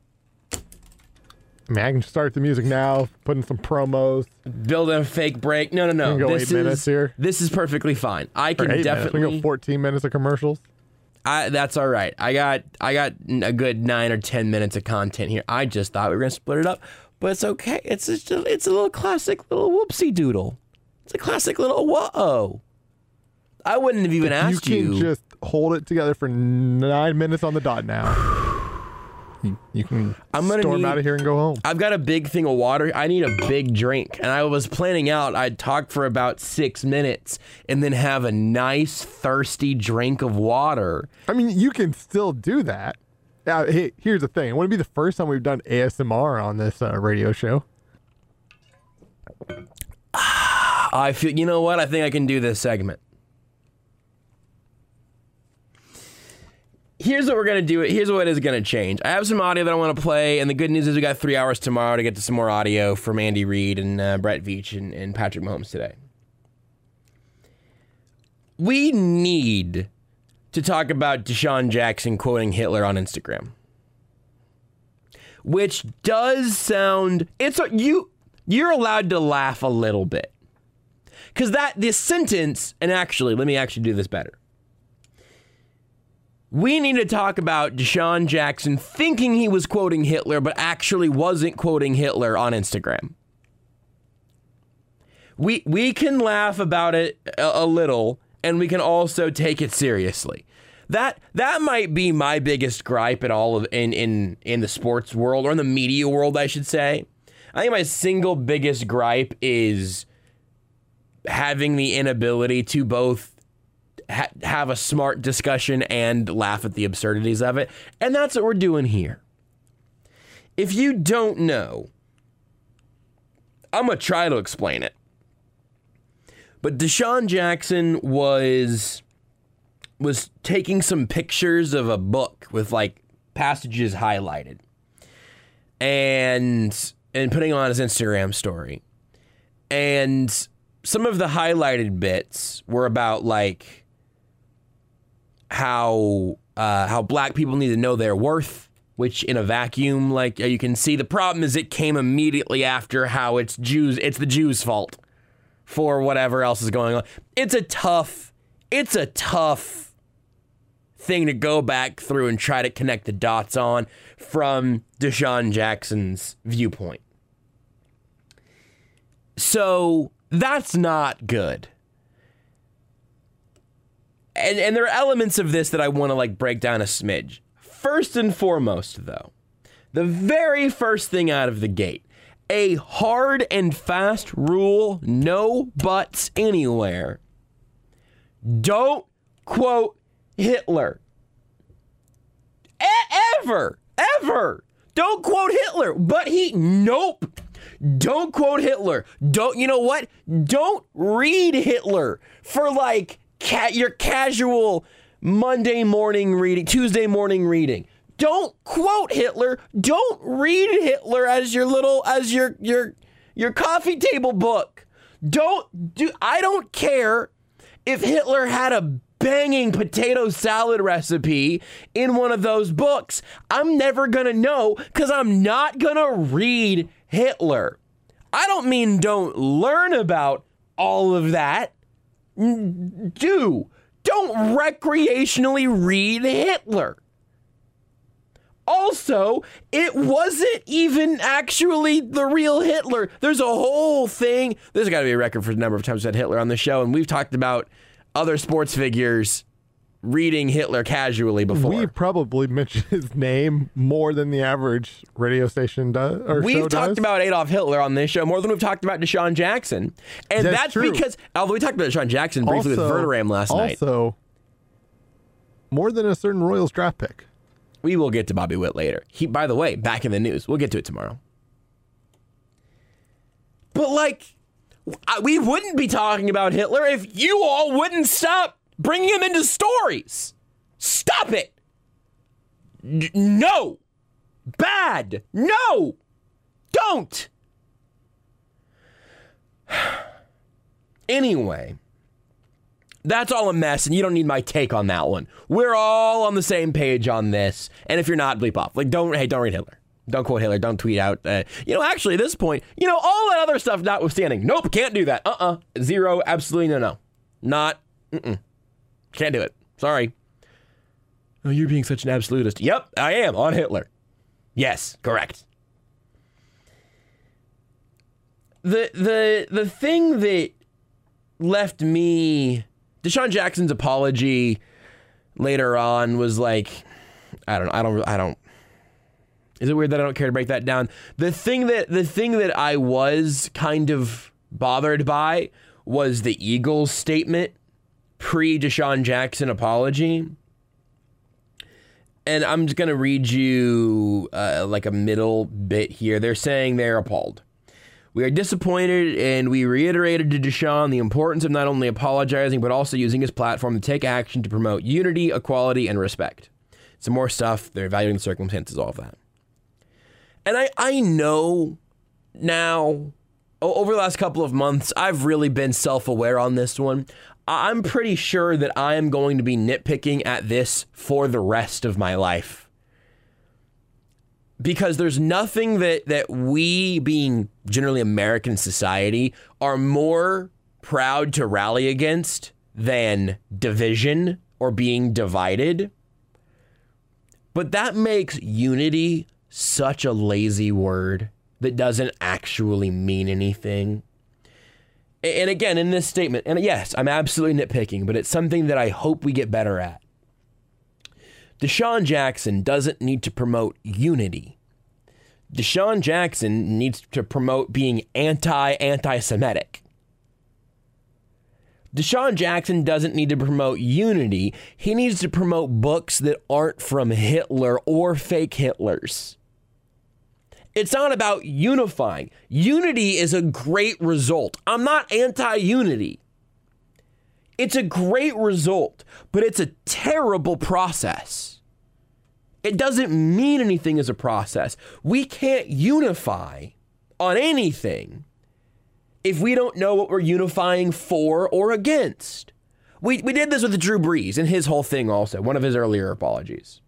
S6: I mean, I can start the music now, put in some promos.
S4: Build a fake break. No, no, no.
S6: We can go
S4: this
S6: eight
S4: is
S6: minutes here.
S4: this is perfectly fine. I
S6: Or
S4: can
S6: eight minutes. We
S4: definitely.
S6: can go fourteen minutes of commercials.
S4: I, that's all right. I got I got a good nine or ten minutes of content here. I just thought we were gonna split it up, but it's okay. It's just a, it's a little classic little whoopsie doodle. It's a classic little whoa. I wouldn't have even asked
S6: you
S4: you.
S6: can just hold it together for nine minutes on the dot now. You, you can
S4: I'm gonna
S6: storm
S4: need-
S6: out of here and go home.
S4: I've got a big thing of water. I need a big drink. And I was planning out I'd talk for about six minutes and then have a nice thirsty drink of water.
S6: I mean, you can still do that. Uh, hey, here's the thing. It wouldn't be the first time we've done A S M R on this uh, radio show.
S4: I feel, you know what? I think I can do this segment. Here's what we're going to do. Here's what is going to change. I have some audio that I want to play, and the good news is we got three hours tomorrow to get to some more audio from Andy Reid and uh, Brett Veach and, and Patrick Mahomes today. We need to talk about Deshaun Jackson quoting Hitler on Instagram, which does sound, it's a, you, you're allowed to laugh a little bit. Because that, this sentence, and actually, let me actually do this better. We need to talk about Deshaun Jackson thinking he was quoting Hitler, but actually wasn't quoting Hitler on Instagram. We we can laugh about it a, a little, and we can also take it seriously. That that might be my biggest gripe at all of in in in the sports world, or in the media world, I should say. I think my single biggest gripe is having the inability to both Ha- have a smart discussion and laugh at the absurdities of it. And that's what we're doing here. If you don't know, I'm going to try to explain it. But Deshaun Jackson was was taking some pictures of a book with like passages highlighted and and putting on his Instagram story. And some of the highlighted bits were about like how uh, how black people need to know their worth, which in a vacuum, like you can see, the problem is it came immediately after how it's Jews, it's the Jews' fault for whatever else is going on. It's a tough, it's a tough thing to go back through and try to connect the dots on from Deshaun Jackson's viewpoint. So that's not good. And and there are elements of this that I want to like break down a smidge. First and foremost, though, the very first thing out of the gate, a hard and fast rule, no buts anywhere. Don't quote Hitler. E- ever, ever. Don't quote Hitler. But he, nope. Don't quote Hitler. Don't, you know what? Don't read Hitler for like Ca- your casual Monday morning reading, Tuesday morning reading. Don't quote Hitler. Don't read Hitler as your little, as your your your coffee table book. Don't do. I don't care if Hitler had a banging potato salad recipe in one of those books. I'm never gonna know because I'm not gonna read Hitler. I don't mean don't learn about all of that. Do. Don't recreationally read Hitler. Also, it wasn't even actually the real Hitler. There's a whole thing. There's got to be a record for the number of times we had Hitler on the show, and we've talked about other sports figures reading Hitler casually before.
S6: We've probably mentioned his name more than the average radio station does. Or
S4: We've
S6: show
S4: talked
S6: does.
S4: about Adolf Hitler on this show more than we've talked about Deshaun Jackson. And
S6: That's
S4: that's,
S6: true.
S4: because, although we talked about Deshaun Jackson briefly with Verderam last night.
S6: Also, more than a certain Royals draft pick.
S4: We will get to Bobby Witt later. He, by the way, back in the news. We'll get to it tomorrow. But like, we wouldn't be talking about Hitler if you all wouldn't stop bringing him into stories. Stop it. N- no. Bad. No. Don't. Anyway, that's all a mess, and you don't need my take on that one. We're all on the same page on this, and if you're not, bleep off. Like, don't, hey, don't read Hitler. Don't quote Hitler. Don't tweet out. Uh, you know, actually, at this point, you know, all that other stuff notwithstanding, nope, can't do that. Uh-uh. Zero. Absolutely no, no. Not. Mm-mm. Can't do it. Sorry. Oh, you're being such an absolutist. Yep, I am on Hitler. Yes, correct. The the the thing that left me, Deshaun Jackson's apology later on was like, I don't I don't I don't. Is it weird that I don't care to break that down? The thing that the thing that I was kind of bothered by was the Eagles statement pre Deshaun Jackson apology. And I'm just going to read you uh, like a middle bit here. They're saying they're appalled. We are disappointed, and we reiterated to Deshaun the importance of not only apologizing, but also using his platform to take action to promote unity, equality, and respect. Some more stuff. They're evaluating the circumstances, all of that. And I, I know now, over the last couple of months, I've really been self-aware on this one. I'm pretty sure that I am going to be nitpicking at this for the rest of my life. Because there's nothing that, that we, being generally American society, are more proud to rally against than division or being divided. But that makes unity such a lazy word that doesn't actually mean anything. And again, in this statement, and yes, I'm absolutely nitpicking, but it's something that I hope we get better at. Deshaun Jackson doesn't need to promote unity. Deshaun Jackson needs to promote being anti-anti-Semitic. Deshaun Jackson doesn't need to promote unity. He needs to promote books that aren't from Hitler or fake Hitlers. It's not about unifying. Unity is a great result. I'm not anti-unity. It's a great result, but it's a terrible process. It doesn't mean anything as a process. We can't unify on anything if we don't know what we're unifying for or against. We we did this with Drew Brees and his whole thing also, one of his earlier apologies.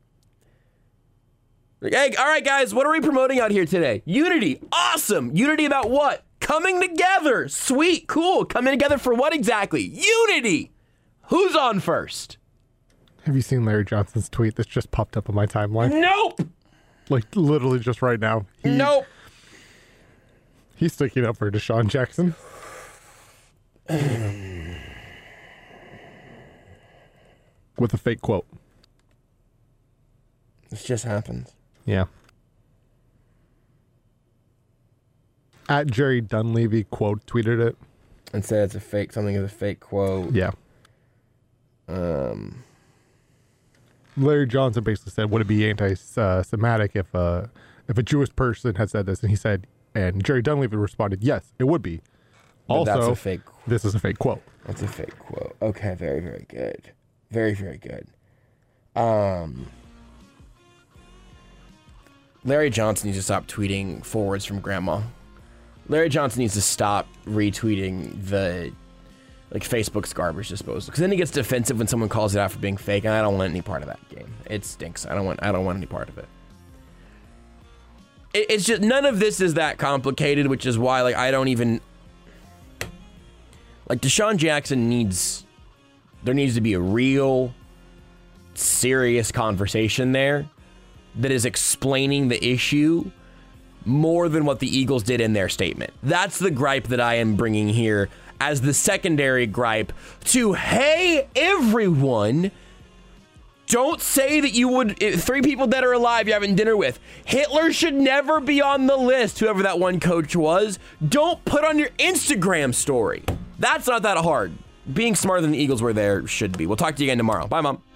S4: Hey, all right, guys, what are we promoting out here today? Unity. Awesome. Unity about what? Coming together. Sweet. Cool. Coming together for what exactly? Unity. Who's on first?
S6: Have you seen Larry Johnson's tweet that's just popped up on my timeline?
S4: Nope.
S6: Like, literally just right now. He,
S4: nope.
S6: He's sticking up for Deshaun Jackson. With a fake quote.
S4: This just happened.
S6: Yeah. At Jerry Dunleavy quote tweeted it.
S4: And said it's a fake, something is a fake quote.
S6: Yeah.
S4: Um,
S6: Larry Johnson basically said, would it be anti-Semitic if, uh, if a Jewish person had said this? And he said, and Jerry Dunleavy responded, yes, it would be.
S4: But
S6: also,
S4: that's a fake.
S6: This is a fake quote.
S4: That's a fake quote. Okay, very, very good. Very, very good. Um... Larry Johnson needs to stop tweeting forwards from grandma. Larry Johnson needs to stop retweeting the, like, Facebook's garbage disposal. Because then he gets defensive when someone calls it out for being fake, and I don't want any part of that game. It stinks. I don't want I don't want any part of it. it. It's just, none of this is that complicated, which is why, like, I don't even... Like, Deshaun Jackson needs... There needs to be a real, serious conversation there that is explaining the issue more than what the Eagles did in their statement. That's the gripe that I am bringing here as the secondary gripe to, hey, everyone, don't say that you would, three people that are alive you're having dinner with. Hitler should never be on the list, whoever that one coach was. Don't put on your Instagram story. That's not that hard. Being smarter than the Eagles were there should be. We'll talk to you again tomorrow. Bye, Mom.